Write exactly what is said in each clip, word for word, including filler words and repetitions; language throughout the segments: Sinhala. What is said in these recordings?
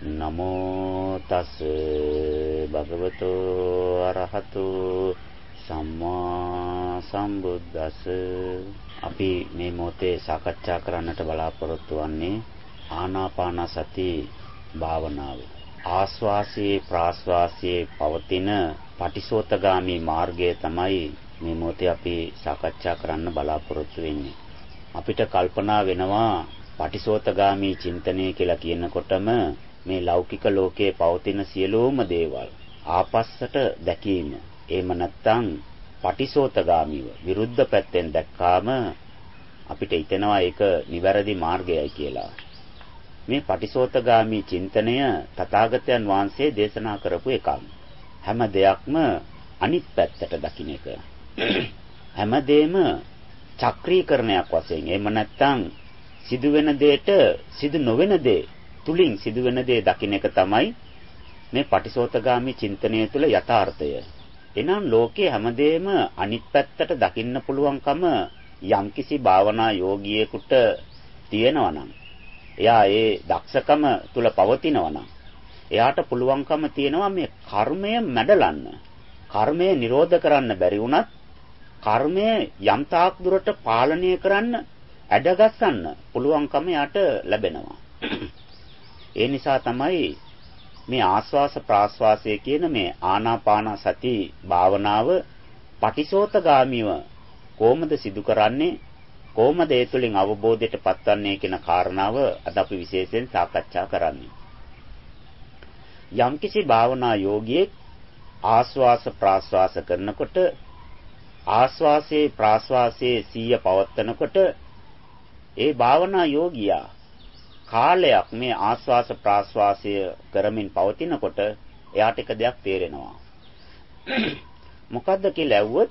නමෝ තස් භගවතු අරහතු සම්මා සම්බුද්දස්ස. අපි මේ මොහොතේ සාකච්ඡා කරන්නට බලාපොරොත්තු වෙන්නේ ආනාපාන සති භාවනාව. ආස්වාසයේ ප්‍රාස්වාසයේ පවතින පටිසෝතගාමී මාර්ගය තමයි මේ මොහොතේ අපි සාකච්ඡා කරන්න බලාපොරොත්තු වෙන්නේ. අපිට කල්පනා වෙනවා පටිසෝතගාමී චින්තනය කියලා කියනකොටම මේ ලෞකික ලෝකයේ පවතින සියලුම දේවල් ආපස්සට දැකීම. එහෙම නැත්නම් පටිසෝතගාමීව විරුද්ධ පැත්තෙන් දැක්කාම අපිට හිතෙනවා ඒක නිවැරදි මාර්ගයයි කියලා. මේ පටිසෝතගාමී චින්තනය තථාගතයන් වහන්සේ දේශනා කරපු එකක්. හැම දෙයක්ම අනිත් පැත්තට දකින්න එක. හැමදේම චක්‍රීකරණයක් වශයෙන්. එහෙම නැත්නම් සිදුවෙන දෙයට සිදු නොවන දේ තුලින් සිදුවෙන දේ දකින්න එක තමයි මේ පටිසෝතගාමී චින්තනය තුළ යථාර්ථය. එනම් ලෝකයේ හැමදේම අනිත් පැත්තට දකින්න පුළුවන්කම යම්කිසි භාවනා යෝගියෙකුට තියෙනවා නම්, එයා ඒ දක්ෂකම තුල පවතිනවා නම්, එයාට පුළුවන්කම තියෙනවා මේ කර්මය මැඩලන්න. කර්මය නිරෝධ කරන්න බැරි වුණත් කර්මය යම් තාක් දුරට පාලනය කරන්න, ඇඩගස්සන්න පුළුවන්කම යාට ලැබෙනවා. ඒ නිසා තමයි මේ ආස්වාස ප්‍රාස්වාසය කියන මේ ආනාපාන සති භාවනාව පටිසෝතගාමීව කොහොමද සිදු කරන්නේ, කොහොමද ඒ තුළින් අවබෝධයට පත්වන්නේ කියන කාරණාව අද අපි විශේෂයෙන් සාකච්ඡා කරන්නේ. යම්කිසි භාවනා යෝගියෙක් ආස්වාස ප්‍රාස්වාස කරනකොට ආස්වාසේ ප්‍රාස්වාසයේ සිහිය පවත්වනකොට ඒ භාවනා යෝගියා කාලයක් මේ ආස්වාස ප්‍රාස්වාසය කරමින් පවතිනකොට එයාට එක දෙයක් තේරෙනවා. මොකද්ද කියලා ඇහුවොත්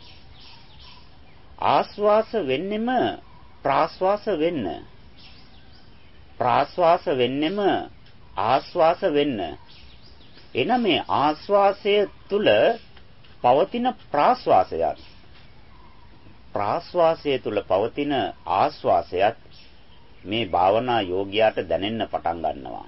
ආස්වාස වෙන්නෙම ප්‍රාස්වාස වෙන්න. ප්‍රාස්වාස වෙන්නෙම ආස්වාස වෙන්න. එන මේ ආස්වාසය තුල පවතින ප්‍රාස්වාසයත් ප්‍රාස්වාසය තුල පවතින ආස්වාසයත් මේ භාවනා යෝගියාට දැනෙන්න පටන් ගන්නවා.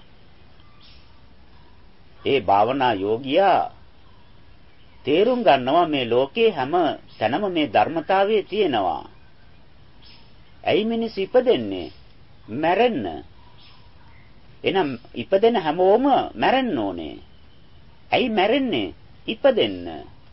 ඒ භාවනා යෝගියා තේරුම් ගන්නවා මේ ලෝකේ හැම තැනම මේ ධර්මතාවය තියෙනවා. ඇයි මිනිස්සු ඉපදෙන්නේ? මැරෙන්න. එහෙනම් ඉපදෙන හැමෝම මැරෙන්න ඕනේ. ඇයි මැරෙන්නේ? ඉපදෙන්න.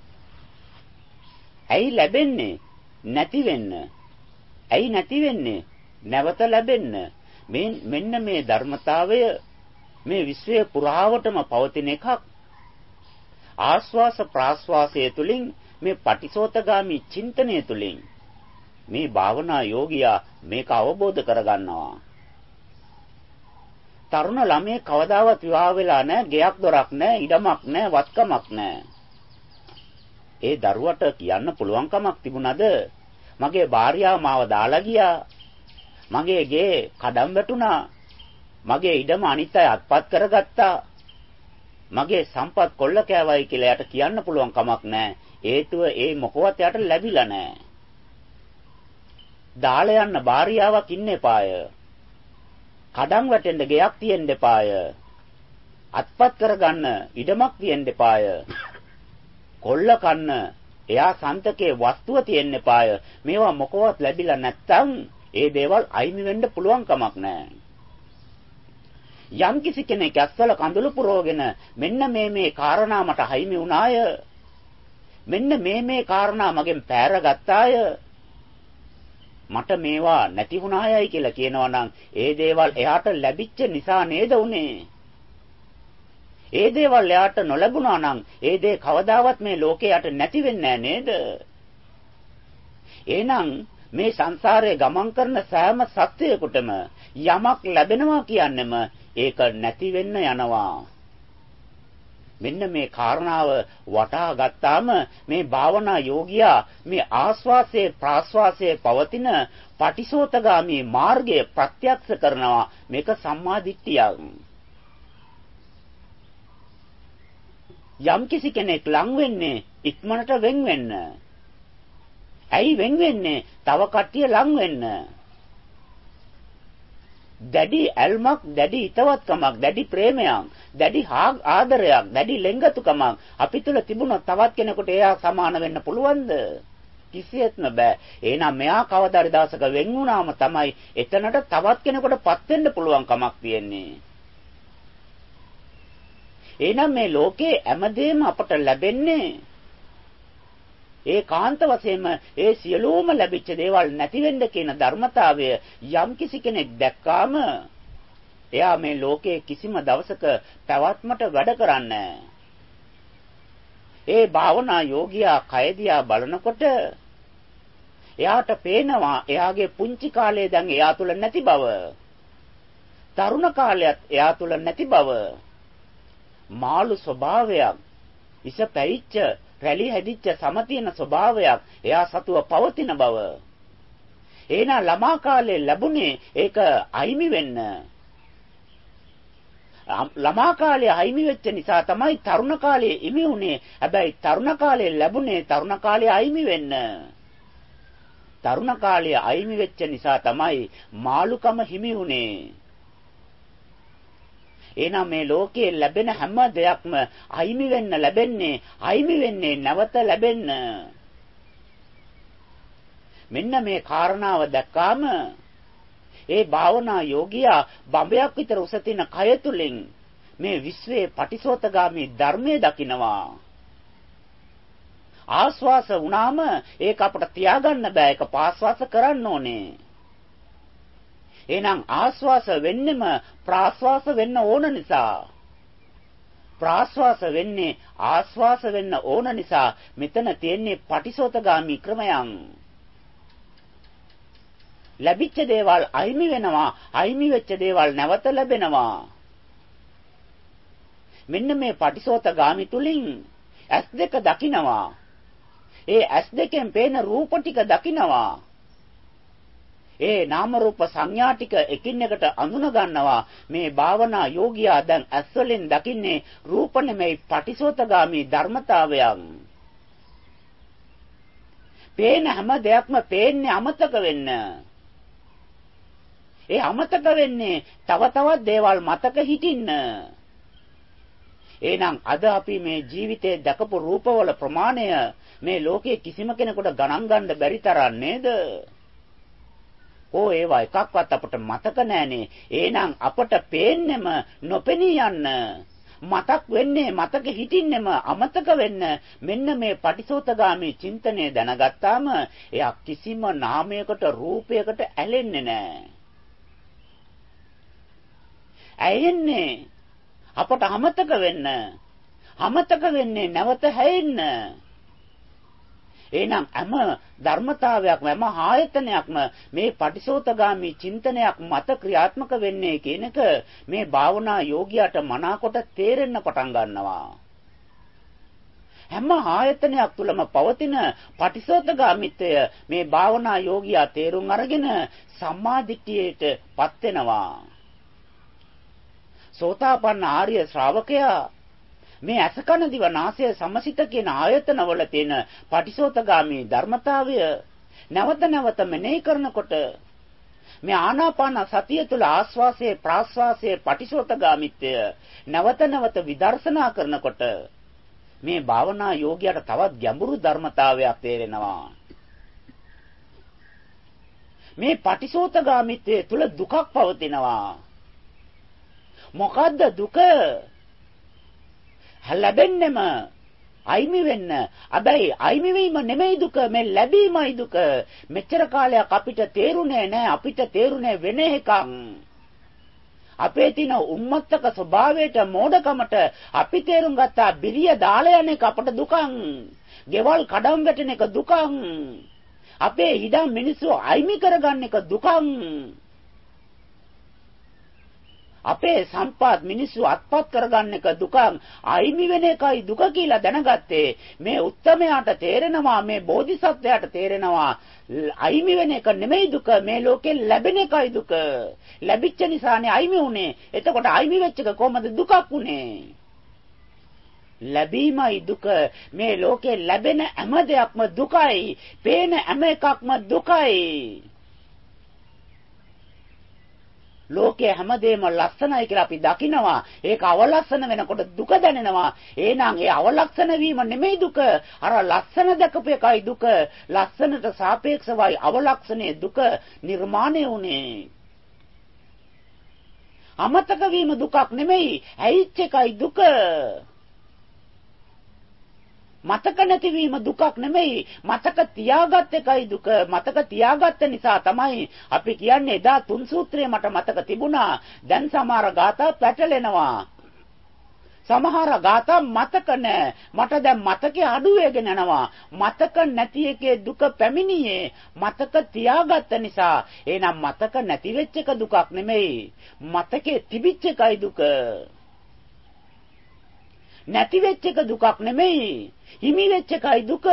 ඇයි ලැබෙන්නේ? නැති වෙන්න. ඇයි නැති වෙන්නේ? නැවත ලැබෙන්න. මේ මෙන්න මේ ධර්මතාවය මේ විශ්වය පුරාවටම පවතින එකක්. ආස්වාස ප්‍රාස්වාසය තුලින් මේ පටිසෝතගාමී චින්තනය තුලින් මේ භාවනා යෝගියා මේක අවබෝධ කරගන්නවා. තරුණ ළමයේ කවදාවත් විවාහ වෙලා නැහැ, ගෙයක් දොරක් නැහැ, ඉඩමක් නැහැ, වත්කමක් නැහැ. ඒ දරුවට කියන්න පුළුවන්කමක් තිබුණාද? මගේ භාර්යාව මාව දාලා ගියා. මගේ ගේ කඩම් වැටුණා. මගේ ඉඩම අනිත් අය අත්පත් කරගත්තා. මගේ සම්පත් කොල්ල කෑවයි කියලා යාට කියන්න පුළුවන් කමක් නැහැ. හේතුව ඒ මොකවත් යාට ලැබිලා නැහැ. දාලා යන්න භාර්යාවක් ඉන්න එපාය. කඩම් වැටෙන්න ගෙයක් තියෙන්න එපාය. අත්පත් කරගන්න ඉඩමක් තියෙන්න එපාය. කොල්ල කන්න එයා සන්තකේ වස්තුව තියෙන්න එපාය. මේවා මොකවත් ලැබිලා නැත්තම් ඒ දේවල් අයිමි වෙන්න පුළුවන් කමක් නැහැ. යම් කිසි කෙනෙක් ඇස්වල කඳුළු පුරවගෙන මෙන්න මේ මේ කාරණා මට අයිමි වුණාය. මෙන්න මේ මේ කාරණා මගෙන් පෑරගත්තාය. මට මේවා නැති වුණායයි කියලා කියනවා නම් ඒ දේවල් එයාට ලැබිච්ච නිසා නේද උනේ? ඒ දේවල් එයාට නොලැබුණා නම් ඒ දේ කවදාවත් මේ ලෝකයට නැති වෙන්නේ නේද? එහෙනම් මේ සංසාරයේ ගමන් කරන සෑම සත්‍යයකටම යමක් ලැබෙනවා කියන්නෙම ඒක නැති වෙන්න යනවා. මෙන්න මේ කාරණාව වටහා ගත්තාම මේ භාවනා යෝගියා මේ ආස්වාසේ ප්‍රාස්වාසයේ පවතින පටිසෝතගාමී මාර්ගය ප්‍රත්‍යක්ෂ කරනවා. මේක සම්මා දිට්ඨියක්. යම් කිසි කෙනෙක් ලං වෙන්නේ ඉක්මනට වෙන් වෙන්න. ඇයි වෙන් වෙන්නේ? තව කට්ටිය ලං වෙන්න. දැඩි ඇල්මක්, දැඩි හිතවත්කමක්, දැඩි ප්‍රේමයක්, දැඩි ආදරයක්, දැඩි ලෙන්ගතුකමක් අපි තුල තිබුණොත් තවත් කෙනෙකුට එයා සමාන වෙන්න පුළුවන්ද? කිසියෙත්ම බෑ. එහෙනම් මෙයා කවදාරි දවසක වෙන් වුණාම තමයි එතනට තවත් කෙනෙකුට පත් වෙන්න පුළුවන් කමක් තියෙන්නේ. එහෙනම් මේ ලෝකේ හැමදේම අපට ලැබෙන්නේ ඒකාන්ත වශයෙන්ම ඒ සියලුම ලැබිච්ච දේවල් නැති වෙන්න කියන ධර්මතාවය යම් කිසි කෙනෙක් දැක්කාම එයා මේ ලෝකේ කිසිම දවසක පැවැත්මට වැඩ කරන්නේ ඒ භාවනා යෝගියා කයදියා බලනකොට එයාට පේනවා එයාගේ පුංචි කාලේ දැන් එයා තුල නැති බව. තරුණ කාලයත් එයා තුල නැති බව. මාළු ස්වභාවයක්, ඉස පැවිච්ච, රැලි හැදිච්ච සමතින ස්වභාවයක් එයා සතුව පවතින බව. එහෙනම් ළමා කාලේ ලැබුණේ ඒක අයිමි වෙන්න. ළමා කාලේ අයිමි වෙච්ච නිසා තමයි තරුණ කාලේ ඉමි වුනේ. හැබැයි තරුණ කාලේ ලැබුණේ තරුණ කාලේ අයිමි වෙන්න. තරුණ කාලේ අයිමි වෙච්ච නිසා තමයි මාළුකම හිමි වුනේ. එහෙනම් මේ ලෝකයේ ලැබෙන හැම දෙයක්ම අයිමි වෙන්න ලැබෙන්නේ, අයිමි වෙන්නේ නැවත ලැබෙන්න. මෙන්න මේ කාරණාව දැක්කාම ඒ භාවනා යෝගියා බඹයක් විතර උස තින කය තුලින් මේ විශ්වයේ පටිසෝතගාමී ධර්මයේ දකිනවා. ආස්වාස වුණාම ඒක අපට තියාගන්න බෑ, ඒක පාස්වාස කරන්න ඕනේ. එහෙනම් ආස්වාස වෙන්නෙම ප්‍රාස්වාස වෙන්න ඕන නිසා. ප්‍රාස්වාස වෙන්නේ ආස්වාස වෙන්න ඕන නිසා මෙතන තියෙන්නේ පටිසෝතගාමී ක්‍රමයන්. ලැබිච්ච දේවල් අයිමි වෙනවා, අයිමි වෙච්ච දේවල් නැවත ලැබෙනවා. මෙන්න මේ පටිසෝතගාමී තුලින් ඇස් දෙක දකිනවා. ඒ ඇස් දෙකෙන් පේන රූප ටික දකිනවා. ඒ නාම රූප සංඥා ටික එකින් එකට අඳුන ගන්නවා. මේ භාවනා යෝගියා දැන් ඇස් වලින් දකින්නේ රූප නෙමෙයි පටිසෝතගාමී ධර්මතාවයන්. පේන හැම දෙයක්ම පේන්නේ අමතක වෙන්න. ඒ අමතක වෙන්නේ තව තවත් දේවල් මතක හිටින්න. එහෙනම් අද අපි මේ ජීවිතේ දැකපු රූපවල ප්‍රමාණය මේ ලෝකයේ කිසිම කෙනෙකුට ගණන් ගන්න බැරි තරම් නේද? ඕ ඒවා එකක්වත් අපට මතක නැහනේ. එහෙනම් අපට පේන්නෙම නොපෙනී යන්න. මතක් වෙන්නේ මතක හිටින්නෙම අමතක වෙන්න. මෙන්න මේ පටිසෝතගාමී චින්තනය දැනගත්තාම එයා කිසිම නාමයකට රූපයකට ඇලෙන්නේ නැහැ. ඇයෙන්නේ අපට අමතක වෙන්න. අමතක වෙන්නේ නැවත හැෙන්න. එහෙනම් හැම ධර්මතාවයක්ම හැම ආයතනයක්ම මේ පටිසෝතගාමී චින්තනයක් මත ක්‍රියාත්මක වෙන්නේ කියන එක මේ භාවනා යෝගියාට මනාකොට තේරෙන්න පටන් ගන්නවා. හැම ආයතනයක් තුළම පවතින පටිසෝතගාමීත්වය මේ භාවනා යෝගියා තේරුම් අරගෙන සම්මාදිට්ඨියටපත් වෙනවා. සෝතාපන්න ආර්ය ශ්‍රාවකයා මේ අසකන දිව නාසය සමසිත කියන ආයතනවල තියෙන පටිසෝතගාමී ධර්මතාවය නැවත නැවත මෙනෙහි කරනකොට මේ ආනාපාන සතිය තුළ ආස්වාසයේ ප්‍රාස්වාසයේ පටිසෝතගාමීත්වය නැවත නැවත විදර්ශනා කරනකොට මේ භාවනා යෝගියාට තවත් ගැඹුරු ධර්මතාවයක් තේරෙනවා. මේ පටිසෝතගාමීත්වය තුළ දුකක් පවතිනවා. මොකද්ද දුක? ලැබෙන්නෙම අයිමි වෙන්න. හැබැයි අයිමි වීම නෙමෙයි දුක, මේ ලැබීමයි දුක. මෙච්චර කාලයක් අපිට තේරුනේ නැහැ, අපිට තේරුනේ වෙන එකක්. අපේ තියෙන උම්මත්තක ස්වභාවයට මෝඩකමට අපි තේරුම් ගත්තා බිරිය දාලා යන එක අපට දුකක්. ගෙවල් කඩම් වැටෙන එක දුකක්. අපේ ඉඩම් මිනිස්සු අයිමි කරගන්න එක දුකක්. අපේ සම්පත් මිනිස්සු අත්පත් කරගන්න එක දුකක්. අයිමි වෙන එකයි දුක කියලා දැනගත්තේ මේ උත්තමයාට තේරෙනවා, මේ බෝධිසත්වයාට තේරෙනවා අයිමි වෙන එක නෙමෙයි දුක, මේ ලෝකේ ලැබෙන එකයි දුක. ලැබිච්ච නිසානේ අයිමි උනේ. එතකොට අයිමි වෙච්ච එක කොහමද දුකක් උනේ? ලැබීමයි දුක. මේ ලෝකේ ලැබෙන හැම දෙයක්ම දුකයි. පේන හැම එකක්ම දුකයි. ලෝකයේ හැමදේම ලස්සනයි කියලා අපි දකිනවා. ඒක අවලස්සන වෙනකොට දුක දැනෙනවා. එහෙනම් ඒ අවලස්සන වීම නෙමෙයි දුක. අර ලස්සන දැකපු එකයි දුක. ලස්සනට සාපේක්ෂවයි අවලක්ෂණයේ දුක නිර්මාණය වුනේ. අමතක වීම දුකක් නෙමෙයි. ඇයිච් එකයි දුක. මතක නැතිවීම දුකක් නෙමෙයි. මතක තියාගත් එකයි දුක. මතක තියාගත්ත නිසා තමයි අපි කියන්නේ එදා තුන් සූත්‍රය මට මතක තිබුණා. දැන් සමහර ગાතා පැටලෙනවා. සමහර ગાතා මතක නැහැ. මට දැන් මතකේ අඩු වෙගෙන යනවා. මතක නැති එකේ දුක පැමිණියේ මතක තියාගත්ත නිසා. එහෙනම් මතක නැති වෙච්ච එක දුකක් නෙමෙයි. මතකේ තිබිච්ච එකයි දුක. නැති වෙච්ච එක දුකක් නෙමෙයි. හිමි වෙච්ච එකයි දුක.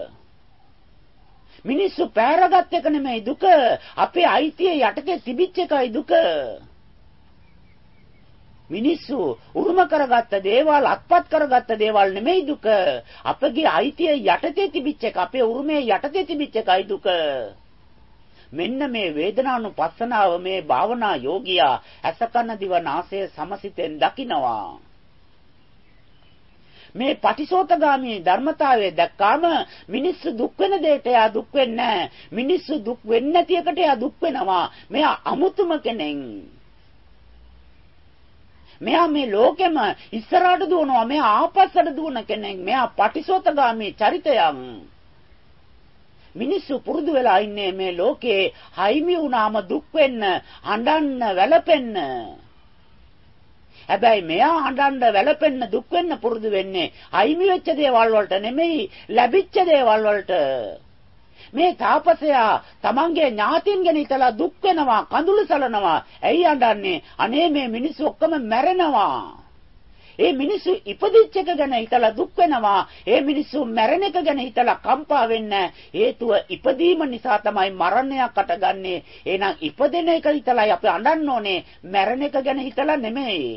මිනිස්සු පෑරගත් එක නෙමෙයි දුක. අපේ අයිතිය යටතේ තිබිච්ච එකයි දුක. මිනිස්සු උරුම කරගත්ත දේවල් අත්පත් කරගත්ත දේවල් නෙමෙයි දුක. අපගේ අයිතිය යටතේ තිබිච්ච එක, අපේ උරුමයේ යටතේ තිබිච්ච එකයි දුක. මෙන්න මේ වේදනානුපස්සනාව මේ භාවනා යෝගියා අසකන දිව නාසය සමසිතෙන් දකිනවා. මේ පටිසෝතගාමී ධර්මතාවය දැක්කාම මිනිස්සු දුක් වෙන දෙයට එයා දුක් වෙන්නේ නැහැ. මිනිස්සු දුක් වෙන්නේ නැති එකට එයා දුක් වෙනවා. මෙයා අමුතුම කෙනෙක්. මෙයා මේ ලෝකෙම ඉස්සරහට දුවනවා. මෙයා ආපස්සට දුවන කෙනෙක්. මෙයා පටිසෝතගාමී චරිතයක්. මිනිස්සු පුරුදු වෙලා ඉන්නේ මේ ලෝකේ හයිමි වුණාම දුක් වෙන්න, අඬන්න, වැළපෙන්න. හැබැයි මෙයා හඬන්න වැළපෙන්න දුක් වෙන්න පුරුදු වෙන්නේ අයිමි වෙච්ච දේවල් වලට නෙමෙයි, ලැබිච්ච දේවල් වලට. මේ තාපසයා තමන්ගේ ඥාතින් ගැන හිතලා දුක් වෙනවා, කඳුළු සලනවා. ඇයි අඬන්නේ? අනේ මේ මිනිස්සු ඔක්කොම මැරෙනවා. ඒ මිනිස්සු ඉපදිච්ච එක ගැන හිතලා දුක් වෙනවා. ඒ මිනිස්සු මැරෙන එක ගැන හිතලා කම්පා වෙන්න. හේතුව ඉපදීම නිසා තමයි මරණයක් අටගන්නේ. එහෙනම් ඉපදෙන එක හිතලායි අපි අඬන්න ඕනේ. මැරෙන එක ගැන හිතලා නෙමෙයි.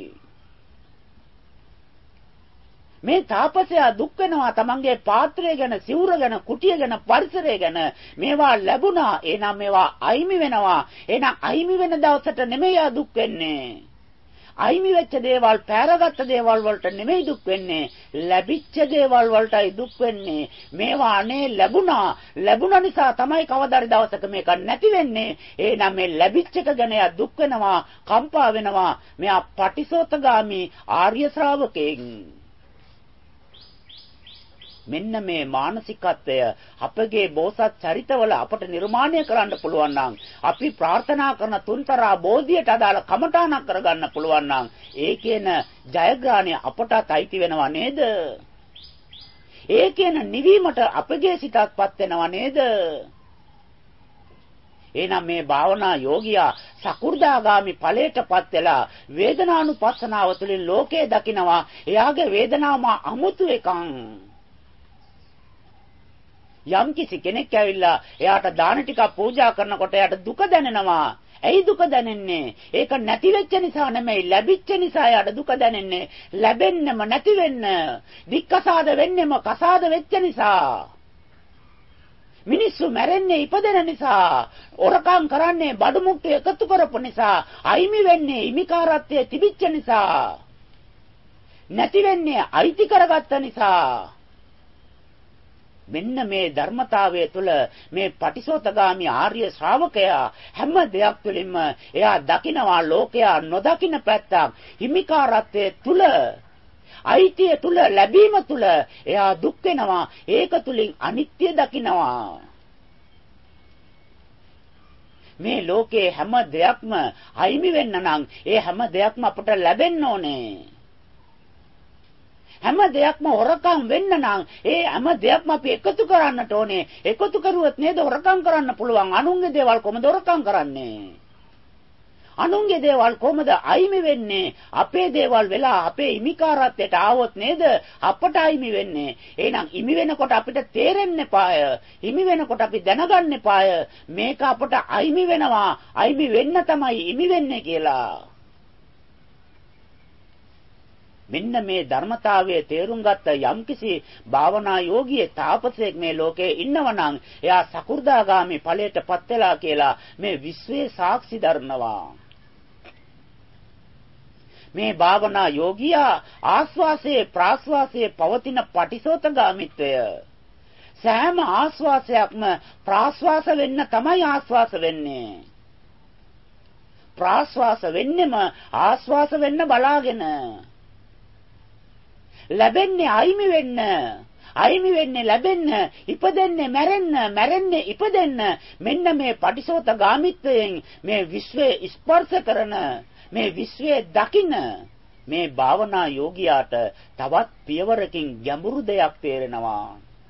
මේ තාපසයා දුක් වෙනවා තමන්ගේ පාත්‍රය ගැන, සිවුර ගැන, කුටිය ගැන, පරිසරය ගැන. මේවා ලැබුණා. එහෙනම් මේවා අයිමි වෙනවා. එහෙනම් අයිමි වෙන දවසට නෙමෙයි ආ දුක් වෙන්නේ. අයිමි වෙච්ච දේවල්, පෑරගත්ත දේවල් වලට නෙමෙයි දුක් වෙන්නේ. ලැබිච්ච දේවල් වලටයි දුක් වෙන්නේ. මේවා අනේ ලැබුණා. ලැබුණ නිසා තමයි කවදාරි දවසක මේක නැති වෙන්නේ. එහෙනම් මේ ලැබිච්ච එක ගැන යා දුක් වෙනවා, කම්පා වෙනවා. මෙයා පටිසෝතගාමී ආර්ය ශ්‍රාවකෙක්. මෙන්න මේ මානසිකත්වය අපගේ බෝසත් චරිතවල අපට නිර්මාණය කරන්න පුළුවන් නම්, අපි ප්‍රාර්ථනා කරන තුන්තරා බෝධියට අදාළ කමඨාණක් කරගන්න පුළුවන් නම්, ඒ කියන ජයග්‍රහණය අපටත් අයිති වෙනවා නේද? ඒ කියන නිවීමට අපගේ සිතත්පත් වෙනවා නේද? එහෙනම් මේ භාවනා යෝගියා සකු르දාගාමි ඵලයටපත් වෙලා වේදනානුපස්සනාව තුළින් ලෝකය දකිනවා. එයාගේ වේදනාවම අමුතු එකක්. යම් කිසි කෙනෙක් ඇවිල්ලා එයාට දාන ටිකක් පූජා කරනකොට එයාට දුක දැනෙනවා. ඇයි දුක දැනෙන්නේ? ඒක නැති වෙච්ච නිසා නෙමෙයි, ලැබිච්ච නිසා එයාට දුක දැනෙන්නේ. ලැබෙන්නම නැති වෙන්න, දික්කසාද වෙන්නෙම කසාද වෙච්ච නිසා. මිනිස්සු මැරෙන්නේ ඉපදෙන නිසා, ඔරකම් කරන්නේ බඩු මුට්ටු එකතු කරපු නිසා, අයිමි වෙන්නේ ඉමිකාරත්වයේ තිබිච්ච නිසා, නැති වෙන්නේ අයිති කරගත්ත නිසා. මෙන්න මේ ධර්මතාවය තුළ මේ පටිසෝතගාමී ආර්ය ශ්‍රාවකයා හැම දෙයක් තුළින්ම එයා දකිනවා ලෝකයා නොදකින පැත්තක්. හිමිකාරත්වයේ තුල, අයිතිය තුල, ලැබීම තුල එයා දුක් වෙනවා. ඒක තුලින් අනිත්‍ය දකිනවා. මේ ලෝකේ හැම දෙයක්ම අයිමි වෙන්න නම් ඒ හැම දෙයක්ම අපට ලැබෙන්න ඕනේ. හැම දෙයක්ම හොරකම් වෙන්න නම් ඒ හැම දෙයක්ම අපි එකතු කරන්නට ඕනේ. එකතු කරුවොත් නේද හොරකම් කරන්න පුළුවන්. අනුන්ගේ දේවල් කොහොමද හොරකම් කරන්නේ? අනුන්ගේ දේවල් කොහොමද අයිමි වෙන්නේ? අපේ දේවල් වෙලා අපේ හිමිකාරත්වයට ආවොත් නේද අපට අයිමි වෙන්නේ. එහෙනම් හිමි වෙනකොට අපිට තේරෙන්න එපාය. හිමි වෙනකොට අපි දැනගන්න එපාය. මේක අපට අයිමි වෙනවා. අයිමි වෙන්න තමයි හිමි වෙන්නේ කියලා. මෙන්න මේ ධර්මතාවයේ තේරුම් ගත්ත යම්කිසි භාවනා යෝගියේ තාපසයෙක් මේ ලෝකේ ඉන්නවනම් එයා සකු르දාගාමි ඵලයටපත් වෙලා කියලා මේ විශ්වයේ සාක්ෂි දරනවා. මේ භාවනා යෝගියා ආස්වාසේ ප්‍රාස්වාසේ පවතින පටිසෝතගාමිත්වය සෑම ආස්වාසයක්ම ප්‍රාස්වාස වෙන්න තමයි ආස්වාස වෙන්නේ. ප්‍රාස්වාස වෙන්නෙම ආස්වාස වෙන්න බලාගෙන. ලැබෙන්නේ අයිමි වෙන්න. අයිමි වෙන්නේ ලැබෙන්න, ඉපදෙන්නේ මැරෙන්න, මැරෙන්නේ ඉපදෙන්න. මෙන්න මේ පටිසෝතගාමිත්වයෙන් මේ විශ්වය ස්පර්ශ කරන, මේ විශ්වය දකින මේ භාවනා යෝගියාට තවත් පියවරකින් ගැඹුරු දෙයක් තේරෙනවා.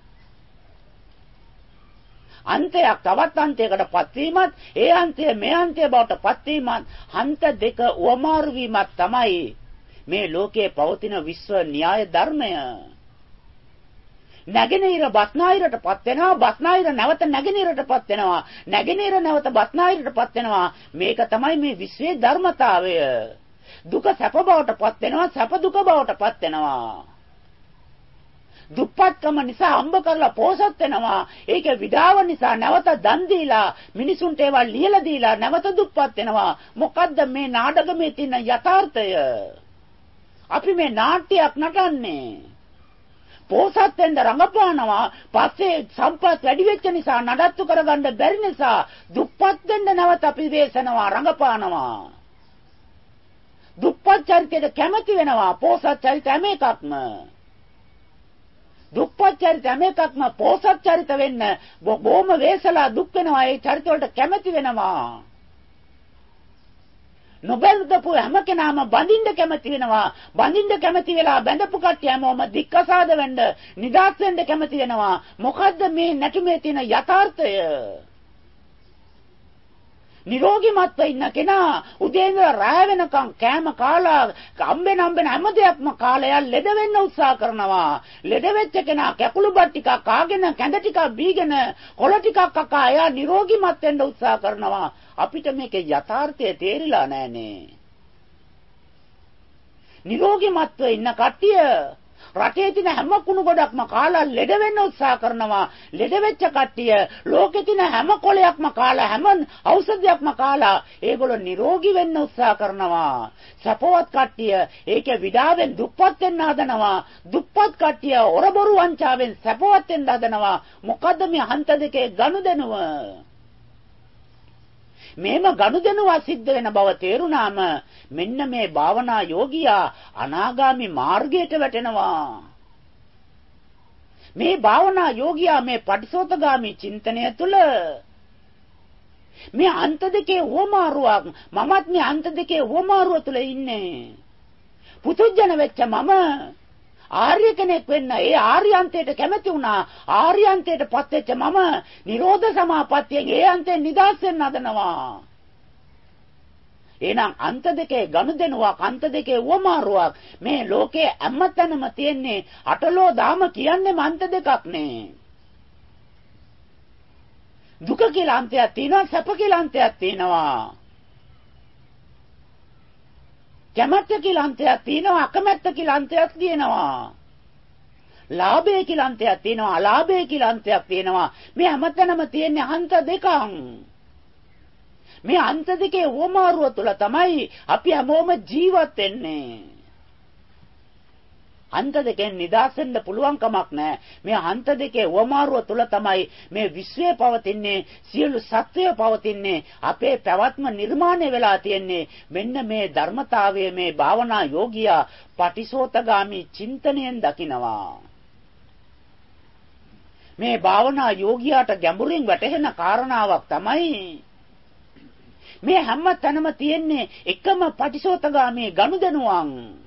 අන්තයක් තවත් අන්තයකටපත් වීමත්, ඒ අන්තය මේ අන්තය බවට පත් වීමත්, අන්ත දෙක උවමාරු වීමත් තමයි මේ ලෝකයේ පවතින විශ්ව න්‍යාය ධර්මය. නැගෙනහිර බස්නාහිරටපත් වෙනවා, බස්නාහිර නැවත නැගෙනහිරටපත් වෙනවා, නැගෙනහිර නැවත බස්නාහිරටපත් වෙනවා. මේක තමයි මේ විශ්වයේ ධර්මතාවය. දුක සැප බවටපත් වෙනවා, සැප දුක බවටපත් වෙනවා. දුප්පත්කම නිසා අම්බ කරලා පෝසත් වෙනවා. ඒක විඩාව නිසා නැවත දන් දීලා මිනිසුන්ට ඒවා ලියලා දීලා නැවත දුප්පත් වෙනවා. මොකද්ද මේ නාටකමේ තියෙන යථාර්ථය? අපි මේ නාට්‍යයක් නටන්නේ. පෝසත් වෙන්න රඟපානවා. පස්සේ සම්පත් වැඩි වෙච්ච නිසා නඩත්තු කරගන්න බැරි නිසා දුප්පත් වෙන්න නැවත අපි වේසනවා, රඟපානවා. දුප්පත් චරිතයට කැමති වෙනවා. පෝසත් චරිත හැම එකක්ම. දුප්පත් චරිත හැම එකක්ම පෝසත් චරිත වෙන්න බොහොම වේසලා දුක් වෙනවා. ඒ චරිත වලට කැමති වෙනවා. නොබැලුදපු හැම කෙනාම බඳින්න කැමති වෙනවා. බඳින්න කැමති වෙලා බැඳපු කට්ටිය හැමෝම දික්කසාද වෙන්න, නිදාස් වෙන්න කැමති වෙනවා. මොකද්ද මේ නැටුමේ තියෙන යථාර්ථය? නිරෝගීමත්ව ඉන්න කෙනා උදේ ඉඳලා රාය වෙනකම් කෑම කාලා අම්බෙන් අම්බෙන් හැම දෙයක්ම කාලා ලෙඩ වෙන්න උත්සාහ කරනවා. ලෙඩ වෙච්ච කෙනා කැකුළු බත් ටිකක් කාගෙන, කැඳ ටිකක් බීගෙන, කොළ ටිකක් කකා එයා නිරෝගීමත් වෙන්න උත්සාහ කරනවා. අපිට මේකේ යථාර්ථය තේරිලා නැහනේ. නිරෝගීමත්ව ඉන්න කට්ටිය රටේ තියෙන හැම කුණු ගොඩක්ම කාලා ලෙඩ වෙන්න උත්සාහ කරනවා. ලෙඩ වෙච්ච කට්ටිය ලෝකේ තියෙන හැම කොළයක්ම කාලා, හැම ඖෂධයක්ම කාලා ඒගොල්ලෝ නිරෝගී වෙන්න උත්සාහ කරනවා. සපවත් කට්ටිය ඒකේ විඩාවෙන් දුප්පත් වෙන්න හදනවා. දුප්පත් කට්ටිය ඔරබොරු වංචාවෙන් සපවත් වෙන්න හදනවා. මොකද්ද මේ හන්ත දෙකේ ගනුදෙනුව? මේම ගනුදෙනුව සිද්ධ වෙන බව තේරුණාම මෙන්න මේ භාවනා යෝගියා අනාගාමි මාර්ගයට වැටෙනවා. මේ භාවනා යෝගියා මේ පටිසෝතගාමි චින්තනය තුළ මේ අන්ත දෙකේ වමාරුවක්, මමත් මේ අන්ත දෙකේ වමාරුව තුළ ඉන්නේ. පුදුජන වෙච්ච මම ආර්ය කෙනෙක් වෙන්න, ඒ ආර්යන්තයට කැමති වුණා. ආර්යන්තයටපත් වෙච්ච මම නිරෝධ සමාපත්තියෙන් ඒ අන්තයෙන් නිදහස් වෙන්න හදනවා. එහෙනම් අන්ත දෙකේ ගනුදෙනුවක්, අන්ත දෙකේ වමාරුවක්. මේ ලෝකේ හැමතැනම තියෙන්නේ අටලෝ දාම කියන්නේම අන්ත දෙකක් නේ. දුක කියලා අන්තයක් තියෙනවා, සැප කියලා අන්තයක් තියෙනවා. කැමැත්ත කියලා අන්තයක් තියෙනවා, අකමැත්ත කියලා අන්තයක් තියෙනවා. ලාභය කියලා අන්තයක් තියෙනවා, අලාභය කියලා අන්තයක් තියෙනවා. මේ හැමතැනම තියෙන්නේ අන්ත දෙකක්. මේ අන්ත දෙකේ වමාරුව තුළ තමයි අපි හැමෝම ජීවත් වෙන්නේ. අන්ත දෙකෙන් නිදහස් වෙන්න පුළුවන් කමක් නැහැ. මේ අන්ත දෙකේ වමාරුව තුළ තමයි මේ විශ්වය පවතින්නේ, සියලු සත්වය පවතින්නේ, අපේ පැවැත්ම නිර්මාණය වෙලා තියෙන්නේ. මෙන්න මේ ධර්මතාවය මේ භාවනා යෝගියා පටිසෝතගාමි චින්තනයෙන් දකිනවා. මේ භාවනා යෝගියාට ගැඹුරින් වැටහෙන කාරණාවක් තමයි මේ හැම තැනම තියෙන්නේ එකම පටිසෝතගාමී ගනුදෙනුවන්.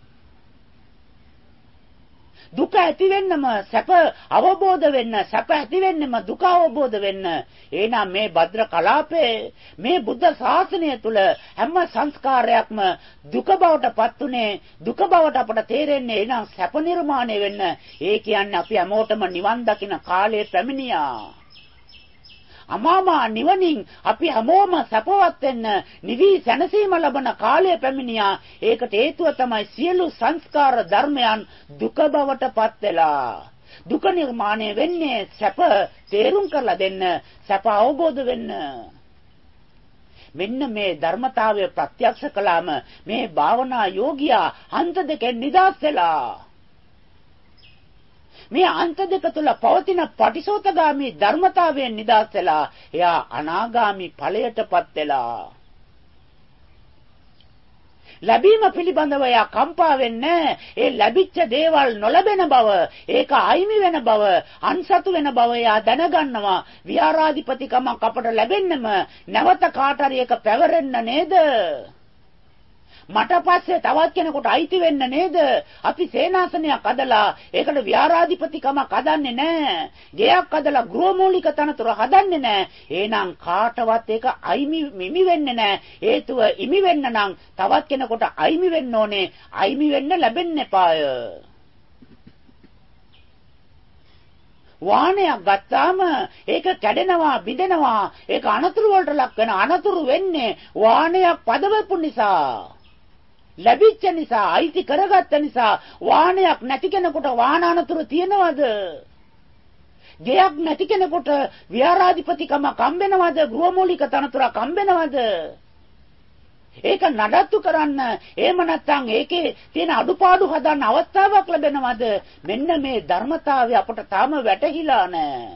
දුක ඇති වෙන්නම සැප අවබෝධ වෙන්න, සැප ඇති වෙන්නම දුක අවබෝධ වෙන්න. එහෙනම් මේ භද්‍ර කලාපේ මේ බුද්ධ ශාසනය තුල හැම සංස්කාරයක්ම දුක බවට පත් උනේ, දුක බවට අපට තේරෙන්නේ. එහෙනම් සැප නිර්මාණය වෙන්න. ඒ කියන්නේ අපි හැමෝටම නිවන් දකින කාලය පැමිණියා. අමාමා නිවනින් අපි හැමෝම සපවත් වෙන්න, නිවි සැනසීම ලබන කාලය පැමිණියා. ඒකට හේතුව තමයි සියලු සංස්කාර ධර්මයන් දුක බවට පත් වෙලා. දුක නිර්මාණය වෙන්නේ සැප තේරුම් කරලා දෙන්න, සැප අවබෝධ වෙන්න. මෙන්න මේ ධර්මතාවය ප්‍රත්‍යක්ෂ කළාම මේ භාවනා යෝගියා අන්ත දෙකෙන් නිදහස් වෙලා මේ අන්ත දෙක තුල පවතින පටිසෝතගාමී ධර්මතාවයෙන් නිදහස් වෙලා එයා අනාගාමී ඵලයටපත් වෙලා ලැබීම පිළිබඳව එයා කම්පා වෙන්නේ ඒ ලැබිච්ච දේවල් නොලැබෙන බව ඒක අයිමි වෙන බව අන්සතු වෙන බව එයා දැනගන්නවා විහාරාධිපතිකමක් අපට ලැබෙන්නම නැවත කාට හරි එක පැවරෙන්න නේද මට පස්සේ තවත් කෙනෙකුට අයිති වෙන්න නේද අපි සේනාසනයක් අදලා ඒකට විහාරාධිපතිකමක් හදන්නේ නැහැ ගෙයක් අදලා ගෘහමූලික තනතුර හදන්නේ නැහැ එහෙනම් කාටවත් ඒක අයිමි මිමි වෙන්නේ නැහැ හේතුව ඉමි වෙන්න නම් තවත් කෙනෙකුට අයිමි වෙන්න ඕනේ අයිමි වෙන්න ලැබෙන්න එපාය වාහනයක් ගත්තාම ඒක කැඩෙනවා බිඳෙනවා ඒක අනතුරු වලට ලක් වෙන අනතුරු වෙන්නේ වාහනයක් පදවපු නිසා ලැබිච්ච නිසා අයිති කරගත්ත නිසා වාහනයක් නැති කෙනෙකුට වාහන අනතුරු තියනවද? ගෙයක් නැති කෙනෙකුට විහාරාධිපතිකමක් හම්බෙනවද? ගෘහමූලික තනතුරක් හම්බෙනවද? ඒක නඩත්තු කරන්න එහෙම නැත්නම් ඒකේ තියෙන අඩුපාඩු හදන්න අවස්ථාවක් ලැබෙනවද? මෙන්න මේ ධර්මතාවය අපට තාම වැටහිලා නැහැ.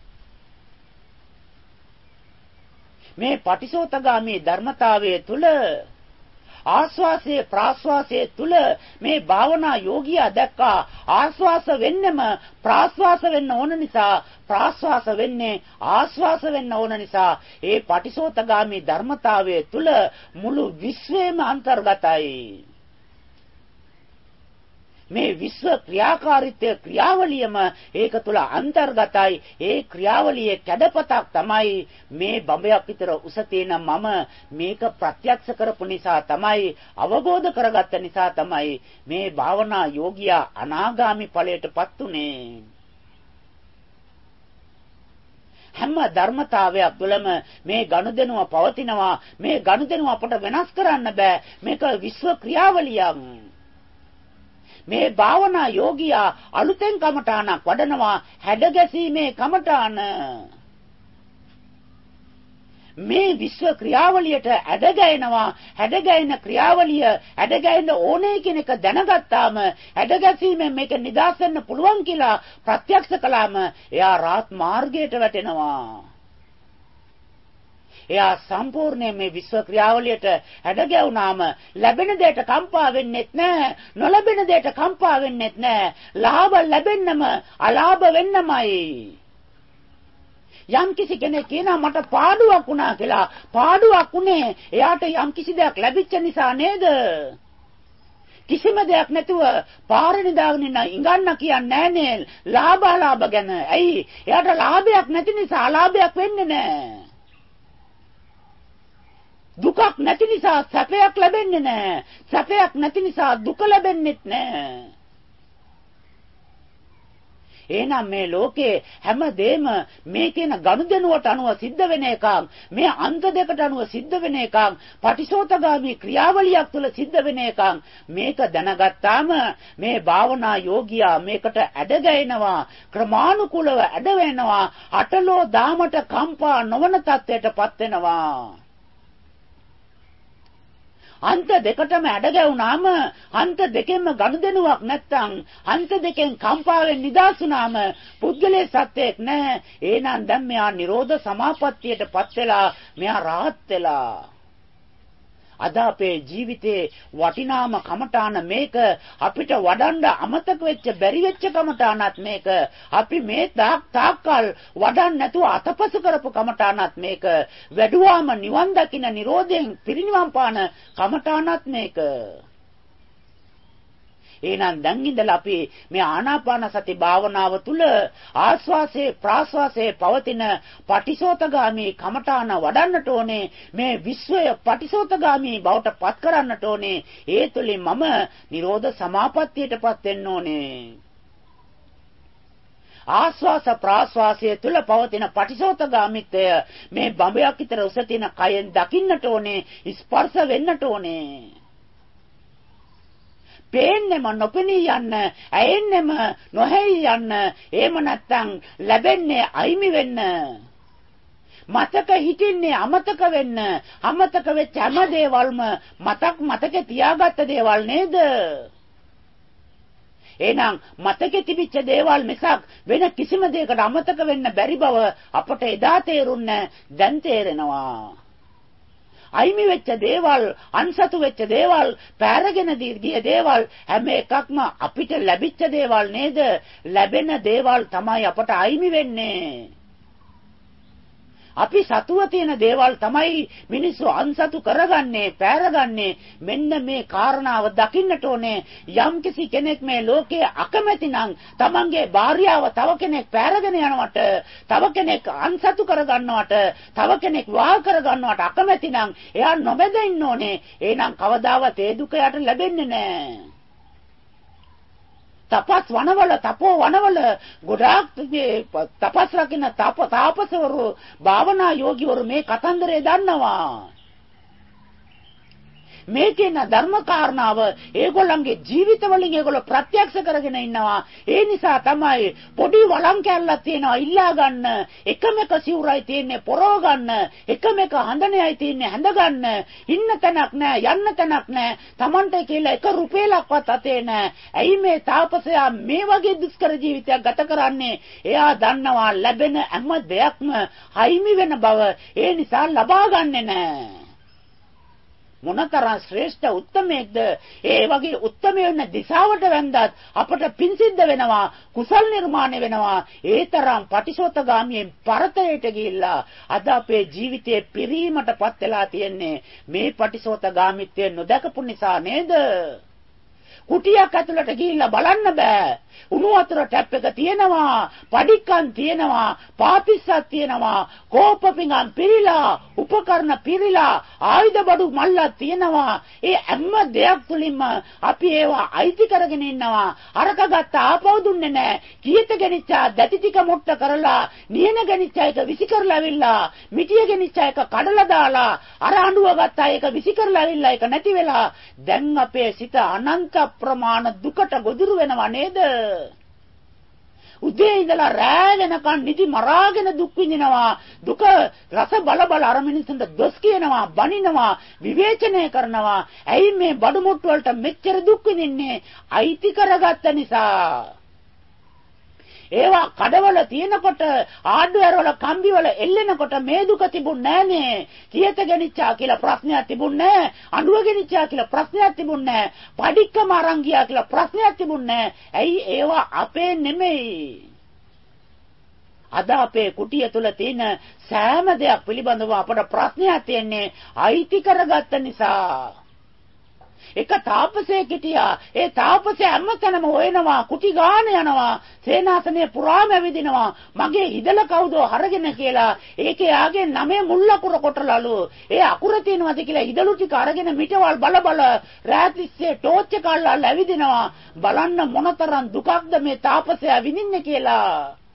මේ පටිසෝතගාමී ධර්මතාවයේ තුල ආස්වාසයේ ප්‍රාස්වාසයේ තුල මේ භාවනා යෝගියා දැක්කා ආස්වාස වෙන්නෙම ප්‍රාස්වාස වෙන්න ඕන නිසා ප්‍රාස්වාස වෙන්නේ ආස්වාස වෙන්න ඕන නිසා ඒ පටිසෝතගාමී ධර්මතාවයේ තුල මුළු විශ්වයම අන්තර්ගතයි මේ විශ්ව ක්‍රියාකාරීත්වය ක්‍රියාවලියම ඒක තුල අන්තර්ගතයි ඒ ක්‍රියාවලියේ කැඩපතක් තමයි මේ බඹයක් විතර උස තියෙන මම මේක ප්‍රත්‍යක්ෂ කරපු නිසා තමයි අවබෝධ කරගත්ත නිසා තමයි මේ භාවනා යෝගියා අනාගාමි ඵලයටපත් උනේ හැම ධර්මතාවයක් තුළම මේ ගනුදෙනුව පවතිනවා මේ ගනුදෙනුව අපට වෙනස් කරන්න බෑ මේක විශ්ව ක්‍රියාවලියක් මේ භාවනා යෝගියා අලුතෙන් කමඨාණක් වඩනවා හැඩගැසීමේ කමඨාන මේ විශ්ව ක්‍රියාවලියට ඇදගැහෙනවා හැඩගැහෙන ක්‍රියාවලිය ඇදගැහෙන්න ඕනේ කියන එක දැනගත්තාම හැඩගැසීමෙන් මේක නිදහස් වෙන්න පුළුවන් කියලා ප්‍රත්‍යක්ෂ කළාම එයා රාත් මාර්ගයට වැටෙනවා එයා සම්පූර්ණයෙන් මේ විශ්ව ක්‍රියාවලියට හැඩගැවුනාම ලැබෙන දෙයට කම්පා වෙන්නෙත් නැහැ නොලැබෙන දෙයට කම්පා වෙන්නෙත් නැහැ ලාභ ලැබෙන්නම අලාභ වෙන්නමයි යම් කිසි කෙනෙක් කියනවා මට පාඩුවක් වුණා කියලා පාඩුවක් උනේ එයාට යම් කිසි දෙයක් ලැබිච්ච නිසා නේද කිසිම දෙයක් නැතුව පාරේ නිදාගෙන ඉන්න ඉඟන්න කියන්නේ නැහනේ ලාභ අලාභ ගැන ඇයි එයාට ලාභයක් නැති නිසා අලාභයක් වෙන්නේ නැහැ දුකක් නැති නිසා සැපයක් ලැබෙන්නේ නැහැ. සැපයක් නැති නිසා දුක ලැබෙන්නේත් නැහැ. එහෙනම් මේ ලෝකේ හැමදේම මේ කියන ගනුදෙනුවට අනුව සිද්ධ වෙන එකක්. මේ අන්ත දෙකට අනුව සිද්ධ වෙන එකක්. පටිසෝතගාමී ක්‍රියාවලියක් තුළ සිද්ධ වෙන එකක්. මේක දැනගත්තාම මේ භාවනා යෝගියා මේකට ඇදගැහෙනවා. ක්‍රමානුකූලව ඇද වෙනවා. අටලෝ දාමට කම්පා නොවන තත්ත්වයටපත් වෙනවා. අන්ත දෙකටම ඇඩගැවුනාම අන්ත දෙකෙන්ම ගනුදෙනුවක් නැත්තම් අන්ත දෙකෙන් කම්පාවෙන් නිදහස් වුනාම පුද්ගලයේ සත්‍යයක් නැහැ. එහෙනම් දැන් මෙයා නිරෝධ සමාපත්තියටපත් වෙලා මෙයා රාහත් වෙලා. අද අපේ ජීවිතේ වටිනාම කමඨාන මේක අපිට වඩන්න අමතක වෙච්ච බැරි වෙච්ච කමඨානත් මේක අපි මේ තාක් තාක්කල් වඩන්න නැතුව අතපසු කරපු කමඨානත් මේක වැඩුවාම නිවන් දකින්න නිරෝධයෙන් පිරිනිවන් පාන කමඨානත් මේක එහෙනම් දැන් ඉඳලා අපි මේ ආනාපාන සති භාවනාව තුළ ආස්වාසේ ප්‍රාස්වාසේ පවතින පටිසෝතගාමී කමඨාන වඩන්නට ඕනේ මේ විශ්වය පටිසෝතගාමී බවට පත් කරන්නට ඕනේ ඒ තුලින් මම නිරෝධ සමාපත්තියටපත් වෙන්න ඕනේ ආස්වාස ප්‍රාස්වාසයේ තුල පවතින පටිසෝතගාමීත්වය මේ බඹයක් විතර උස තියෙන කයෙන් දකින්නට ඕනේ ස්පර්ශ වෙන්නට ඕනේ පේන්නෙම නොපෙනී යන්න, ඇයෙන්නෙම නොහැයි යන්න, එහෙම නැත්නම් ලැබෙන්නේ අයිමි වෙන්න. මතක හිටින්නේ අමතක වෙන්න. අමතක වෙච්ච හැම දේවල්ම මතක් මතකේ තියාගත්ත දේවල් නේද? එහෙනම් මතකේ තිබිච්ච දේවල් මිසක් වෙන කිසිම දෙයකට අමතක වෙන්න බැරි බව අපට එදා තේරුන්නේ දැන් තේරෙනවා. අයිමි වෙච්ච දේවල්, අන්සතු වෙච්ච දේවල්, පැරගෙන ගිය දේවල් හැම එකක්ම අපිට ලැබිච්ච දේවල් නේද? ලැබෙන දේවල් තමයි අපට අයිමි වෙන්නේ. අපි සතුව තියෙන දේවල් තමයි මිනිස්සු අන්සතු කරගන්නේ, පෑරගන්නේ. මෙන්න මේ කාරණාව දකින්නට ඕනේ. යම්කිසි කෙනෙක් මේ ලෝකයේ අකමැති නම් තමන්ගේ භාර්යාව තව කෙනෙක් පෑරගෙන යනවට, තව කෙනෙක් අන්සතු කරගන්නවට, තව කෙනෙක් වාහ කරගන්නවට අකමැති නම් එයා නොබැඳ ඉන්න ඕනේ. එහෙනම් කවදාවත් ඒ දුක යට ලැබෙන්නේ නැහැ. තපස් වනවල තපෝ වනවල ගොඩාක් තපස් රකින්න තාපසවරු භාවනා යෝගිවරු මේ කතන්දරය දන්නවා. මේකේන ධර්ම කාරණාව ඒගොල්ලන්ගේ ජීවිතවලින් ඒගොල්ලෝ ප්‍රත්‍යක්ෂ කරගෙන ඉන්නවා. ඒ නිසා තමයි පොඩි වළං කැල්ලක් තියෙනවා ඉල්ලා ගන්න, එකම එක සිවුරයි තියෙන්නේ පොරව ගන්න, එකම එක හඳනයයි තියෙන්නේ හැඳ ගන්න. ඉන්න තැනක් නැහැ, යන්න තැනක් නැහැ. Tamante කියලා එක රුපියලක්වත් අතේ නැහැ. ඇයි මේ තාපසයා මේ වගේ දුෂ්කර ජීවිතයක් ගත කරන්නේ? එයා දන්නවා ලැබෙන හැම දෙයක්ම හයිමි වෙන බව. ඒ නිසා ලබා ගන්නෙ නැහැ. මොනතරම් ශ්‍රේෂ්ඨ උත්තමයේද? ඒ වගේ උත්තමය වෙන දිශාවට වැන්දත් අපට පින් සිද්ධ වෙනවා, කුසල් නිර්මාණය වෙනවා. ඒ තරම් පටිසෝතගාමියෙන් පරතරයට ගිහිල්ලා අද අපේ ජීවිතේ පිරීමටපත් වෙලා තියෙන්නේ මේ පටිසෝතගාමිත්වය නොදකපු නිසා නේද? කුටියක් ඇතුළට ගිහිල්ලා බලන්න බෑ. උණු වතුර ටැප් එක තියෙනවා, පඩික්කන් තියෙනවා, පාපිස්සක් තියෙනවා, කෝපපිඟන් පිරීලා, උපකරණ පිරීලා, ආයුධ බඩු මල්ලක් තියෙනවා. ඒ හැම දෙයක් තුලින්ම අපි ඒවා අයිති කරගෙන ඉන්නවා. අරක ගත්ත ආපහු දුන්නේ නැහැ. කීයට ගෙනිච්චා දැටි ටික මුට්ට කරලා, නියන ගෙනිච්චා එක විසි කරලා ඇවිල්ලා, මිටිය ගෙනිච්චා එක කඩලා දාලා, අර අඬුව ගත්තා ඒක විසි කරලා ඇවිල්ලා ඒක නැති වෙලා දැන් අපේ සිත අනන්ත ප්‍රමාණ දුකට ගොදුරු වෙනවා නේද? උදේ ඉඳලා රෑ වෙනකන් නිදි මරාගෙන දුක් විඳිනවා. දුක රස බල බල අර මිනිස්සුන්ට දොස් කියනවා, බනිනවා, විවේචනය කරනවා. ඇයි මේ බඩු මුට්ටු වලට මෙච්චර දුක් විඳින්නේ? අයිති කරගත්ත නිසා. ඒවා කඩවල තියෙනකොට, ආඩුවරවල කම්බිවල එල්ලෙනකොට මේ දුක තිබුණේ නැහනේ. කීයට ගෙනිච්චා කියලා ප්‍රශ්නයක් තිබුණේ නැහැ. අඬුව ගෙනිච්චා කියලා ප්‍රශ්නයක් තිබුණේ නැහැ. පඩික්කම අරන් ගියා කියලා ප්‍රශ්නයක් තිබුණේ නැහැ. ඇයි ඒවා අපේ නෙමෙයි. අද අපේ කුටිය තුල තියෙන සෑම දෙයක් පිළිබඳව අපට ප්‍රශ්නයක් තියෙන්නේ අයිති කරගත්ත නිසා. එක තාපසයෙක් හිටියා. ඒ තාපසයා හැමතැනම හොයනවා, කුටි ගාන යනවා, සේනාසනය පුරාම ඇවිදිනවා. මගේ හිදල කවුදෝ අරගෙන කියලා. ඒකේ ආගේ නමේ මුල් අකුර කොටලාලු. ඒ අකුර තියෙනවද කියලා හිදලු ටික අරගෙන මිටවල් බල බල රාත්‍රිස්සේ ටෝච් එක අල්ලලා ඇවිදිනවා. බලන්න මොනතරම් දුකක්ද මේ තාපසයා විඳින්නේ කියලා.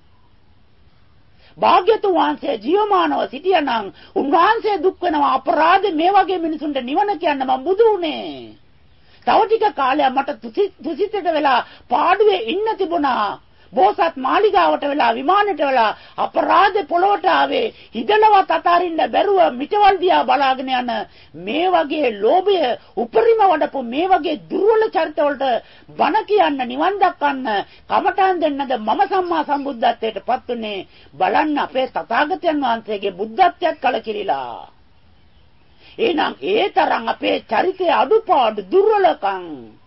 භාග්‍යතුන් වහන්සේ ජීවමානව සිටියනම් උන්වහන්සේ දුක් වෙනවා. අපරාධ මේ වගේ මිනිසුන්ට නිවන කියන්න මම බුදු උනේ. තව ටික කාලයක් මට තුසිතට වෙලා පාඩුවේ ඉන්න තිබුණා. බෝසත් මාලිගාවට වෙලා විමානෙට වෙලා අපරාධ පොළොවට ආවේ. හිදලවත් අතාරින්න බැරුව මිටවල් දිහා බලාගෙන යන මේ වගේ ලෝභය උපරිම වඩපු මේ වගේ දුර්වල චරිතවලට බණ කියන්න, නිවන් දක්වන්න, කමඨාන් දෙන්නද මම සම්මා සම්බුද්ධත්වයට පත් උනේ. බලන්න අපේ තථාගතයන් වහන්සේගේ බුද්ධත්වයට කලකිරිලා. එහෙනම් ඒ තරම් අපේ චරිතයේ අඩුපාඩු දුර්වලකම්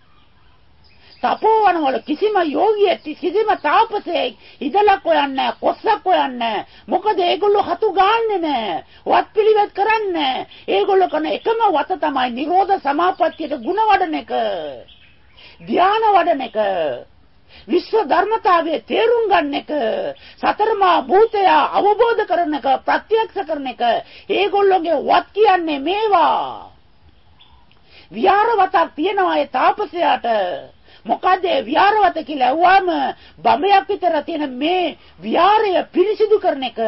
තපෝවන වල කිසිම යෝගියෙක් කිසිම තාපසයෙක් ඉදලක් හොයන්නේ, කොස්සක් හොයන්නේ. මොකද ඒගොල්ලෝ හතු ගාන්නේ නැහැ. වත් පිළිවෙත් කරන්නේ. ඒගොල්ලෝ කරන එකම වත තමයි නිරෝධ සමාපත්තියට ಗುಣ වඩන එක. ධ්‍යාන වඩන එක. විශ්ව ධර්මතාවයේ තේරුම් ගන්න එක. සතරමා භූතය අවබෝධ කරන එක, ප්‍රත්‍යක්ෂ කරන එක. ඒගොල්ලෝගේ වත් කියන්නේ මේවා. විහාරවතක් තියනවා ඒ තාපසයාට. මොකද විහාරවත කියලා ඇහුවාම බඹයක් විතර තියෙන මේ විහාරය පිරිසිදු කරන එක,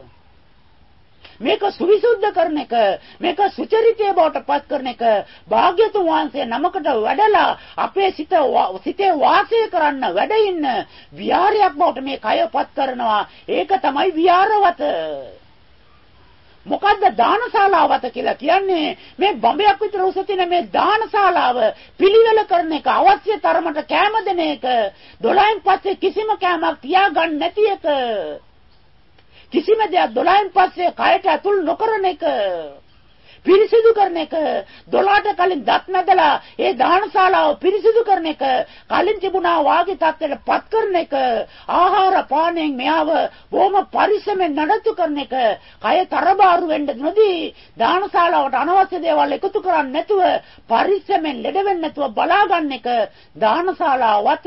මේක සුවිසුද්ධ කරන එක, මේක සුචරිතය බවට පත් කරන එක. භාග්‍යතුන් වහන්සේ නමකට වැඩලා අපේ සිත සිතේ වාසය කරන්න වැඩ ඉන්න විහාරයක් බවට මේ කය පත් කරනවා. ඒක තමයි විහාරවත. මොකද්ද දානශාලාවත කියලා කියන්නේ? මේ බඹයක් විතර උස තියෙන මේ දානශාලාව පිළිවෙල කරන එක, අවශ්‍ය තරමට කැම දෙන එක, දොළහෙන් පස්සේ කිසිම කැමක් තියාගන්න නැති එක, කිසිම දෙයක් දොළහෙන් පස්සේ කයට ඇතුල් නොකරන එක, පිරිසිදු කරන එක, දොළහට කලින් දත් නැදලා ඒ දානශාලාව පිරිසිදු කරන එක, කලින් තිබුණා වාගේ තත්ත්වයට පත් කරන එක, ආහාර පානයෙන් මෙයාව බොහොම පරිස්සමෙන් නඩත්තු කරන එක, කය තරබාරු වෙන්න නොදී දානශාලාවට අනවශ්‍ය දේවල් එකතු කරන්නේ නැතුව පරිස්සමෙන් ලෙඩ වෙන්නේ නැතුව බලා ගන්න එක දානශාලාවත.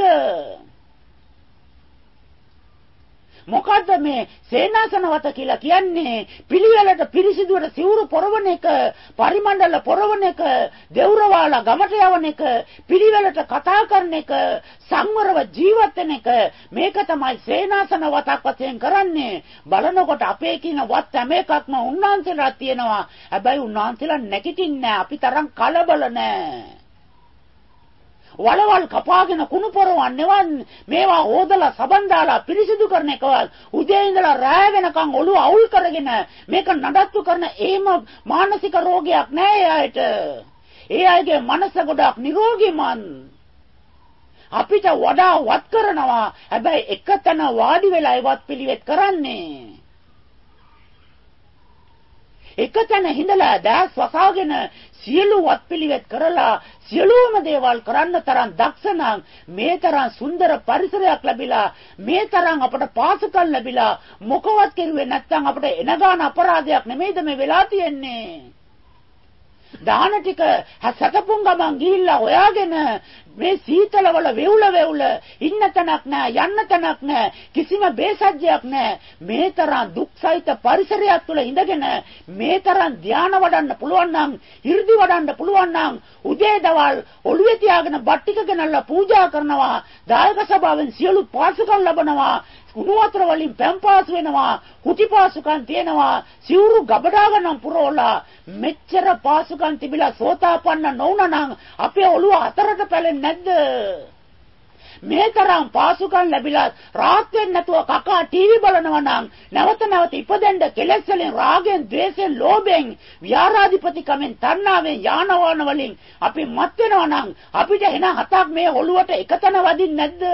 මොකද්ද මේ සේනාසනවත කියලා කියන්නේ? පිළිවෙලට පිරිසිදුවට සිවුරු පොරවන එක, පරිමණ්ඩල පොරවන එක, දෙවුරවාලා ගමට යවන එක, පිළිවෙලට කතා කරන එක, සංවරව ජීවත් වෙන එක, මේක තමයි සේනාසනවතක් වශයෙන් කරන්නේ. බලනකොට අපේ කියන වත් හැම එකක්ම උන්වහන්සේලා තියෙනවා. හැබැයි උන්වහන්සේලා නැගිටින්නේ නැහැ. අපි තරම් කලබල නැහැ. වලවල් කපාගෙන කුණු පොරවන්නේවත් මේවා හොදලා සබන් දාලා පිරිසිදු කරන එකවත් උදේ ඉඳලා රෑ වෙනකන් ඔළුව අවුල් කරගෙන මේක නඩත්තු කරන එහෙම මානසික රෝගයක් නෑ ඒ අයට. ඒ අයගේ මනස ගොඩක් නිරෝගීමත්. අපිට වඩා වත් කරනවා. හැබැයි එකතැන වාඩි වෙලා ඒවත් පිළිවෙත් කරන්නේ. එකතැන හිඳලා දැස් වසාගෙන සියලු වත් පිළිවෙත් කරලා සියලුම දේවල් කරන්න තරම් දක්ෂ නම් මේ තරම් සුන්දර පරිසරයක් ලැබිලා මේ තරම් අපට පාසකම් ලැබිලා මොකවත් කෙරුවේ නැත්නම් අපිට එනගාන අපරාධයක් නෙමෙයිද මේ වෙලා තියෙන්නේ. දාන ටික සතපුම් ගමන් ගිහිල්ලා හොයාගෙන මේ සීතලවල වෙවුල වෙවුල ඉන්න තැනක් නැහැ, යන්න තැනක් නැහැ, කිසිම බේසජ්ජයක් නැහැ. මේ තරම් දුක්සහිත පරිසරයක් තුළ ඉඳගෙන මේ තරම් ධානය වඩන්න පුළුවන් නම්, 이르දි වඩන්න පුළුවන් නම් උදේ දවල් ඔළුවේ තියාගෙන බත් ටික ගෙනල්ලා පූජා කරනවා, දායක සභාවෙන් සියලු පාසුකම් ලබනවා, කුණු වතුර වලින් පැම්පාස් වෙනවා, කුටි පාසුකම් තියෙනවා, සිවුරු ගබඩා ගන්න පුරවලා මෙච්චර පාසුකම් තිබිලා සෝතාපන්න නොවුනනම් අපේ ඔළුව හතරට පැලෙන්නේ නැද්ද? මේ තරම් පාසුකම් ලැබිලා රාත් වෙන්නේ නැතුව කකා ටීවී බලනවා නම් නැවත නැවත ඉපදෙන්න කෙලෙස් වලින්, රාගෙන්, ද්වේෂෙන්, ලෝභයෙන්, විහාරාධිපතිකමෙන්, තණ්හාවෙන්, යානවාන වලින් අපි මත් වෙනවා නම් අපිට එන හතක් මේ ඔළුවට එකතැන වදින්නේ නැද්ද?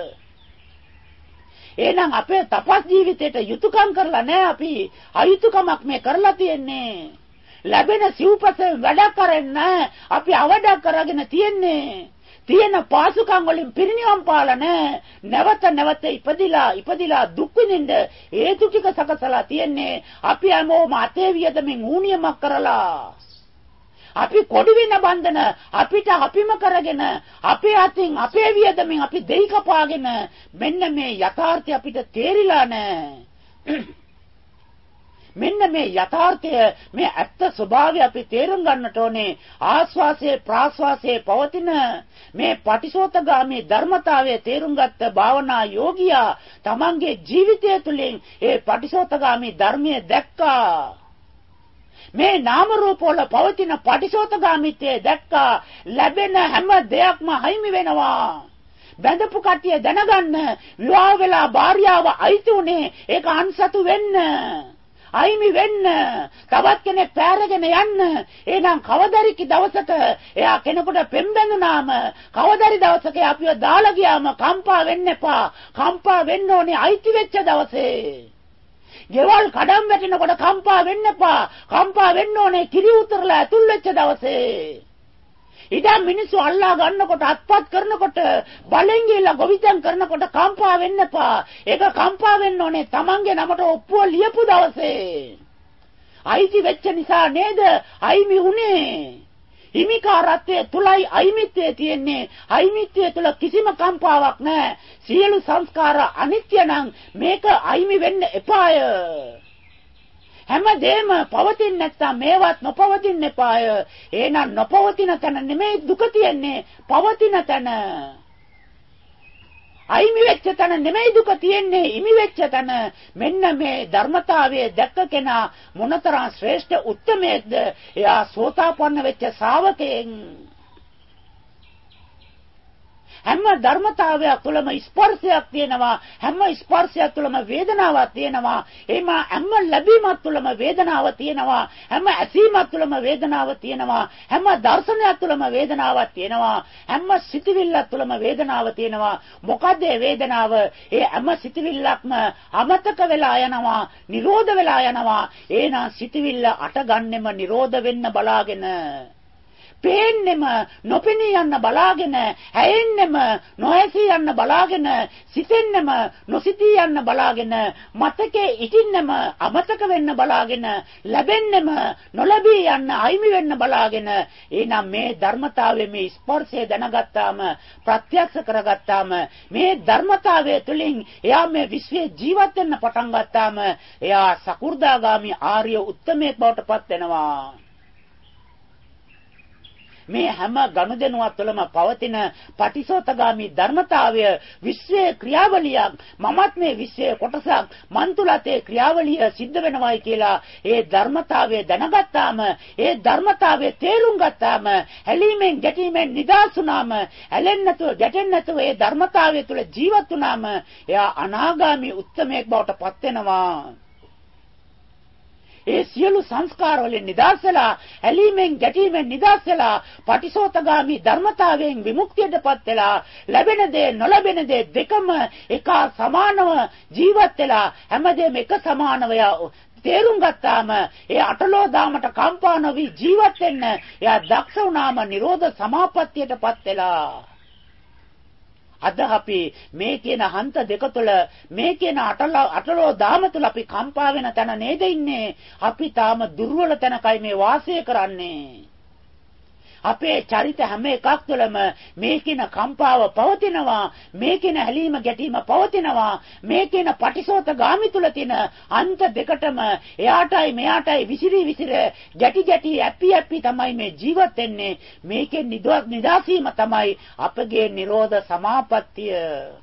එහෙනම් අපේ තපස් ජීවිතේට යුතුයකම් කරලා නැහැ අපි. අයුතුයකමක් මේ කරලා තියෙන්නේ. ලැබෙන සිව්පසෙන් වැඩක් කරන්නේ අපි අවඩක් කරගෙන තියෙන්නේ. තියෙන පාසුකම් වලින් පිරිනිවන් පාලා නැහැ. නැවත නැවත ඉපදිලා ඉපදිලා දුක් විඳින්න හේතු ටික සකසලා තියෙන්නේ. අපි හැමෝම අතේ වියදමින් ඌනියමක් කරලා. අපි කොඩි වෙන බන්ධන අපිට අපිම කරගෙන අපේ අතින් අපේ වියදමින් අපි දෙයි කපාගෙන මෙන්න මේ යථාර්ථය අපිට තේරිලා නැහැ. මෙන්න මේ යථාර්ථය, මේ ඇත්ත ස්වභාවය අපි තේරුම් ගන්නට ඕනේ. ආස්වාසයේ ප්‍රාස්වාසයේ පවතින මේ පටිසෝතගාමී ධර්මතාවය තේරුම් ගත්ත භාවනා යෝගියා තමන්ගේ ජීවිතය තුළින් ඒ පටිසෝතගාමී ධර්මයේ දැක්කා. මේ නාම රූප වල පවතින පටිසෝතගාමීත්වය දැක්කා. ලැබෙන හැම දෙයක්ම හිමි වෙනවා. බඳපු කට්ටිය දැනගන්න, විවාහ වෙලා භාර්යාව අයිති උනේ ඒක අන්සතු වෙන්න, අයිමි වෙන්න, තවත් කෙනෙක් පැරගෙන යන්න. එහෙනම් කවදරිකි දවසක එයා කෙනෙකුට පෙම් බැඳුනාම, කවදරි දවසක අපිව දාලා ගියාම කම්පා වෙන්න එපා. කම්පා වෙන්න ඕනේ අයිති වෙච්ච දවසේ. ගෙවල් කඩම් වැටෙනකොට කම්පා වෙන්න එපා. කම්පා වෙන්න ඕනේ කිරි උතරලා ඇතුල් වෙච්ච දවසේ. ඉතින් මිනිස්සු අල්ලා ගන්නකොට, අත්පත් කරනකොට, බලෙන් ගිහලා ගොවිතැන් කරනකොට කම්පා වෙන්න එපා. ඒක කම්පා වෙන්න ඕනේ Tamange නමට ඔප්පුව ලියපු දවසේ. අයිති වෙච්ච නිසා නේද අයිමි උනේ. හිමිකාරත්වයේ තුලයි අයිමිත්වයේ තියෙන්නේ. අයිමිත්වයේ තුල කිසිම කම්පාවක් නැහැ. සියලු සංස්කාර අනිත්‍ය නම් මේක අයිමි වෙන්න එපාය. හැමදේම පවතින්නේ නැත්නම් මේවත් නොපවතින්න එපාය. එහෙනම් නොපවතින තැන නෙමෙයි දුක තියෙන්නේ, පවතින තැන. අයිමි වෙච්ච තැන නෙමෙයි දුක තියෙන්නේ, ඉමි වෙච්ච තැන. මෙන්න මේ ධර්මතාවයේ දැක්ක කෙනා මොනතරම් ශ්‍රේෂ්ඨ උත්තමයේද? එයා සෝතාපන්න වෙච්ච ශ්‍රාවකයෙක්. හැම ධර්මතාවයක් තුළම ස්පර්ශයක් තියෙනවා. හැම ස්පර්ශයක් තුළම වේදනාවක් තියෙනවා. එහෙම හැම ලැබීමක් තුළම වේදනාවක් තියෙනවා. හැම ඇසීමක් තුළම වේදනාවක් තියෙනවා. හැම දර්ශනයක් තුළම වේදනාවක් තියෙනවා. හැම සිතිවිල්ලක් තුළම වේදනාවක් තියෙනවා. මොකද ඒ වේදනාව? ඒ හැම සිතිවිල්ලක්ම අමතක වෙලා යනවා, නිරෝධ වෙලා යනවා. එහෙනම් සිතිවිල්ල අටගන්නෙම නිරෝධ වෙන්න බලාගෙන, පේන්නෙම නොපෙනී යන්න බලාගෙන, ඇයෙන්නෙම නොඇසී යන්න බලාගෙන, සිතෙන්නෙම නොසිතී යන්න බලාගෙන, මතකේ ඉතින්නෙම අමතක වෙන්න බලාගෙන, ලැබෙන්නෙම නොලැබී යන්න අයිමි වෙන්න බලාගෙන. එහෙනම් මේ ධර්මතාවයේ මේ ස්පර්ශය දැනගත්තාම, ප්‍රත්‍යක්ෂ කරගත්තාම, මේ ධර්මතාවය තුළින් එයා මේ විශ්වයේ ජීවත් වෙන්න පටන් ගත්තාම එයා සකු르දාගාමි ආර්ය උත්තමයෙක් බවට පත් වෙනවා. මේ හැම ගනුදෙනුවක් තුළම පවතින පටිසෝතගාමි ධර්මතාවය විශ්වයේ ක්‍රියාවලියක්. මමත් මේ විශ්වයේ කොටසක්. මන් තුලත් ඒ ක්‍රියාවලිය සිද්ධ වෙනවායි කියලා ඒ ධර්මතාවය දැනගත්තාම, ඒ ධර්මතාවය තේරුම් ගත්තාම, ඇලීමෙන් ගැටීමෙන් නිදහස් වුණාම, ඇලෙන්නේ නැතුව ගැටෙන්නේ නැතුව ඒ ධර්මතාවය තුළ ජීවත් වුණාම එයා අනාගාමි උත්තමයෙක් බවට පත් වෙනවා. ඒ සියලු සංස්කාර වලින් නිදහස් වෙලා, ඇලීමෙන් ගැටීමෙන් නිදහස් වෙලා, පටිසෝතගාමි ධර්මතාවයෙන් විමුක්තියටපත් වෙලා, ලැබෙන දේ නොලැබෙන දේ දෙකම එක සමානව ජීවත් වෙලා, හැමදේම එක සමානව තේරුම් ගත්තාම ඒ අටලෝ දාමට කම්පා නොවි ජීවත් වෙන්න එයා දක්ෂ වුණාම නිරෝධ සමාපත්තියටපත් වෙලා. අද අපි මේ කියන හන්ත දෙක තුළ, මේ කියන අටලෝ දාම තුළ අපි කම්පා වෙන තැන නේද ඉන්නේ. අපි තාම දුර්වල තැනකයි මේ වාසය කරන්නේ. අපේ චරිත හැම එකක් තුළම මේ කියන කම්පාව පවතිනවා, මේ කියන හැලීම ගැටීම පවතිනවා. මේ කියන පටිසෝතගාමි තුළ තියෙන අන්ත දෙකටම එයාටයි මෙයාටයි විසිරි විසිර ගැටි ගැටි ඇපි ඇපි තමයි මේ ජීවත් වෙන්නේ. මේකෙන් නිදාසීම තමයි අපගේ නිරෝධ සමාපත්තිය.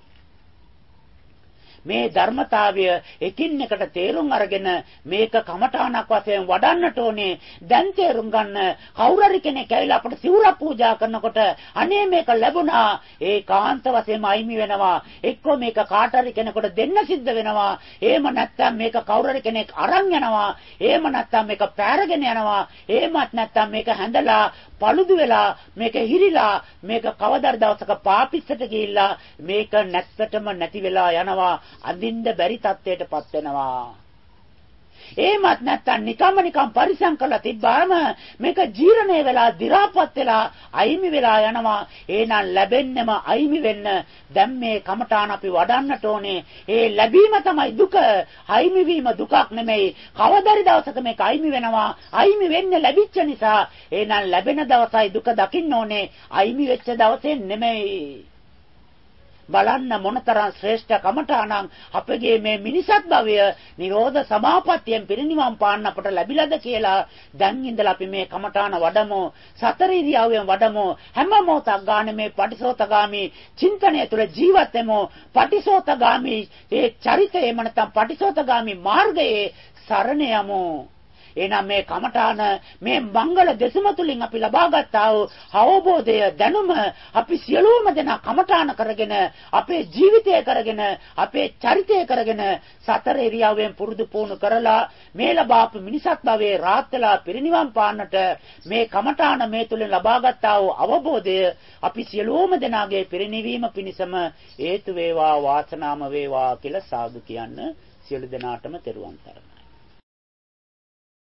මේ ධර්මතාවය එකින් එකට තේරුම් අරගෙන මේක කමඨාණක් වශයෙන් වඩන්නට ඕනේ. දැන් තේරුම් ගන්න. කවුරුරි කෙනෙක් ඇවිල්ලා අපට සිවුර පූජා කරනකොට අනේ මේක ලැබුණා, ඒ කාන්ත වශයෙන්ම අයිමි වෙනවා. එක්කෝ මේක කාට හරි කෙනෙකුට දෙන්න සිද්ධ වෙනවා. එහෙම නැත්නම් මේක කවුරුරි කෙනෙක් අරන් යනවා. එහෙම නැත්නම් මේක පෑරගෙන යනවා. එහෙමත් නැත්නම් මේක හැඳලා පළුදු වෙලා, මේක හිරිලා, මේක කවදාද දවසක පාපිස්සට ගිහිල්ලා මේක නැත්තටම නැති වෙලා යනවා. අඳින්න බැරි තත්ත්වයටපත් වෙනවා. එහෙමත් නැත්නම් නිකම්ම නිකම් පරිසම් කරලා තිබ්බාම මේක ජීර්ණය වෙලා, දි รา පත් වෙලා, අයිමි වෙලා යනවා. එහෙනම් ලැබෙන්නෙම අයිමි වෙන්න දැන් මේ කමඨාන අපි වඩන්නට ඕනේ. ඒ ලැබීම තමයි දුක. අයිමි වීම දුකක් නෙමෙයි. කවදාරි දවසක මේක අයිමි වෙනවා. අයිමි වෙන්නේ ලැබිච්ච නිසා. එහෙනම් ලැබෙන දවසයි දුක දකින්න ඕනේ. අයිමි වෙච්ච දවසේ නෙමෙයි. බලන්න මොනතරම් ශ්‍රේෂ්ඨ කමඨාණන් අපගේ මේ මිනිසත් භවය නිරෝධ සමාපත්තියෙන් පිරිනිවන් පාන්න අපට ලැබිලාද කියලා. දැන් ඉඳලා අපි මේ කමඨාණ වඩමු. සතර ඉරියව්වෙන් වඩමු. හැම මොහොතක් ගන්න මේ පටිසෝතගාමි චින්තනය තුළ ජීවත් වෙමු. පටිසෝතගාමි ඒ චරිතය එම නැත්නම් පටිසෝතගාමි මාර්ගයේ සරණ යමු. එහෙනම් මේ කමඨාන, මේ මංගල දෙසම තුලින් අපි ලබාගත් අවබෝධය, දැනුම අපි සියලුම දෙනා කමඨාන කරගෙන, අපේ ජීවිතය කරගෙන, අපේ චරිතය කරගෙන සතර ඉරියව්වෙන් පුරුදු පුහුණු කරලා මේ ලබාපු මිනිසත් භවයේ රාත් වෙලා පිරිනිවන් පාන්නට මේ කමඨාන මේ තුලින් ලබාගත් අවබෝධය අපි සියලුම දෙනාගේ පිරිනිවීම පිණිසම හේතු වේවා, වාසනාම වේවා කියලා සාදු කියන්න. සියලු දෙනාටම තෙරුවන් සරණයි.